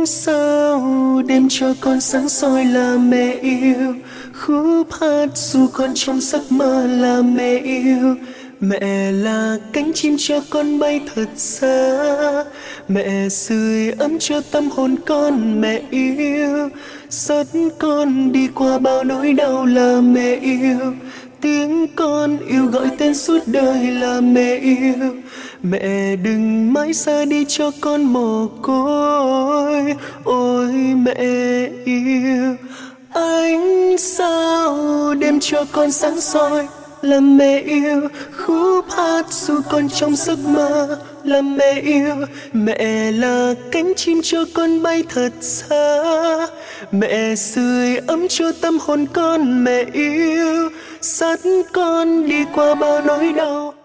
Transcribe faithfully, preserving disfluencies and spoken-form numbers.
sao đêm cho con sáng soi là mẹ yêu, khúc hát dù con trong giấc mơ là mẹ yêu. Mẹ là cánh chim cho con bay thật xa, mẹ sưởi ấm cho tâm hồn con. Mẹ yêu dắt con đi qua bao nỗi đau là mẹ yêu, tiếng con yêu gọi tên suốt đời là mẹ yêu. Mẹ đừng mãi xa đi cho con mồ côi, ôi mẹ yêu. Ánh sao đêm cho con sáng soi là mẹ yêu, khúc hát dù con trong giấc mơ là mẹ yêu. Mẹ là cánh chim cho con bay thật xa, mẹ sưởi ấm cho tâm hồn con. Mẹ yêu dắt con đi qua bao nỗi đau